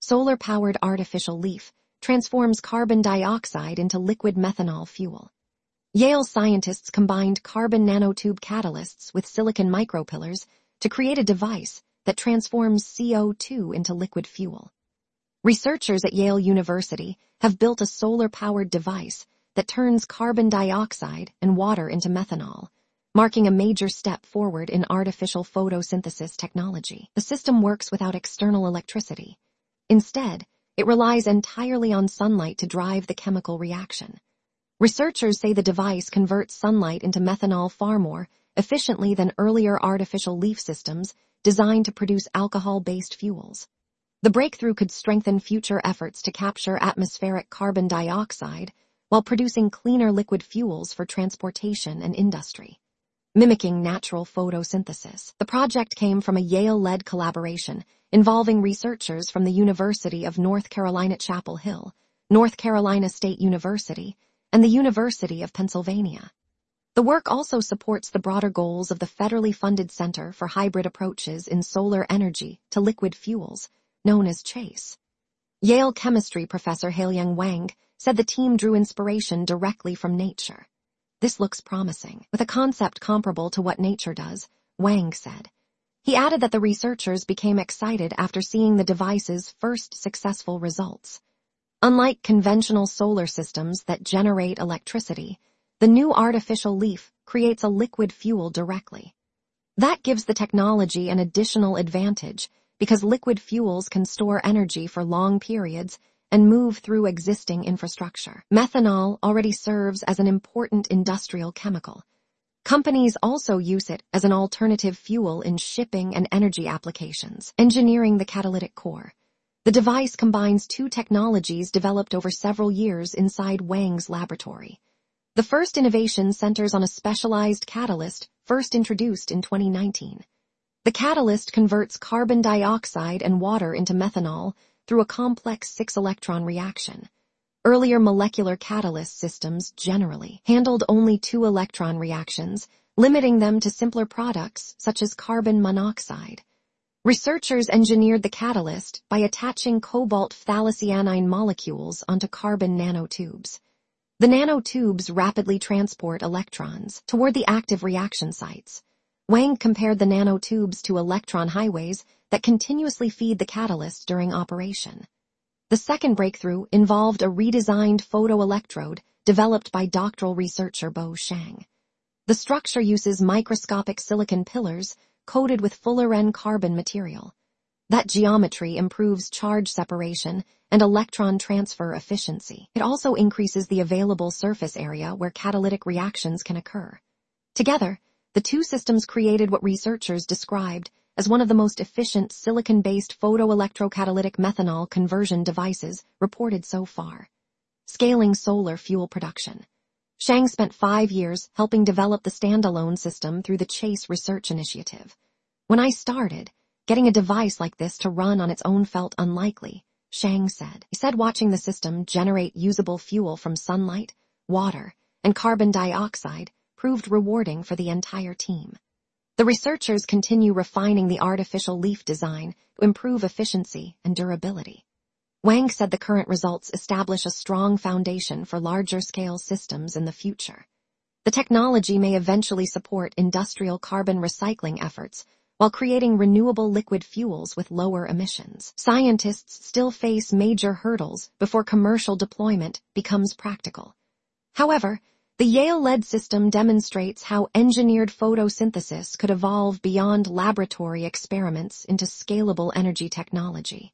solar-powered artificial leaf transforms carbon dioxide into liquid methanol fuel. Yale scientists combined carbon nanotube catalysts with silicon micropillars to create a device that transforms CO2 into liquid fuel. Researchers at Yale University have built a solar-powered device that turns carbon dioxide and water into methanol, marking a major step forward in artificial photosynthesis technology. The system works without external electricity. Instead, it relies entirely on sunlight to drive the chemical reaction. Researchers say the device converts sunlight into methanol far more efficiently than earlier artificial leaf systems designed to produce alcohol-based fuels. The breakthrough could strengthen future efforts to capture atmospheric carbon dioxide while producing cleaner liquid fuels for transportation and industry, mimicking natural photosynthesis. The project came from a Yale-led collaboration involving researchers from the University of North Carolina Chapel Hill, North Carolina State University, and the University of Pennsylvania. The work also supports the broader goals of the federally funded Center for Hybrid Approaches in Solar Energy to Liquid Fuels, known as CHASE. Yale chemistry professor Hailiang Wang said the team drew inspiration directly from nature. This looks promising, with a concept comparable to what nature does, Wang said. He added that the researchers became excited after seeing the device's first successful results. Unlike conventional solar systems that generate electricity, the new artificial leaf creates a liquid fuel directly. That gives the technology an additional advantage because liquid fuels can store energy for long periods and move through existing infrastructure. Methanol already serves as an important industrial chemical. Companies also use it as an alternative fuel in shipping and energy applications, engineering the catalytic core. The device combines two technologies developed over several years inside Wang's laboratory. The first innovation centers on a specialized catalyst first introduced in 2019. The catalyst converts carbon dioxide and water into methanol through a complex 6-electron reaction. Earlier molecular catalyst systems generally handled only 2-electron reactions, limiting them to simpler products such as carbon monoxide. Researchers engineered the catalyst by attaching cobalt phthalocyanine molecules onto carbon nanotubes. The nanotubes rapidly transport electrons toward the active reaction sites. Wang compared the nanotubes to electron highways that continuously feed the catalyst during operation. The second breakthrough involved a redesigned photoelectrode developed by doctoral researcher Bo Shang. The structure uses microscopic silicon pillars coated with fullerene carbon material. That geometry improves charge separation and electron transfer efficiency. It also increases the available surface area where catalytic reactions can occur. Together, the two systems created what researchers described as one of the most efficient silicon-based photoelectrocatalytic methanol conversion devices reported so far. Scaling solar fuel production. Shang spent 5 years helping develop the standalone system through the CHASE Research Initiative. When I started, getting a device like this to run on its own felt unlikely, Shang said. He said watching the system generate usable fuel from sunlight, water, and carbon dioxide proved rewarding for the entire team. The researchers continue refining the artificial leaf design to improve efficiency and durability. Wang said the current results establish a strong foundation for larger-scale systems in the future. The technology may eventually support industrial carbon recycling efforts while creating renewable liquid fuels with lower emissions. Scientists still face major hurdles before commercial deployment becomes practical. However, the Yale-led system demonstrates how engineered photosynthesis could evolve beyond laboratory experiments into scalable energy technology.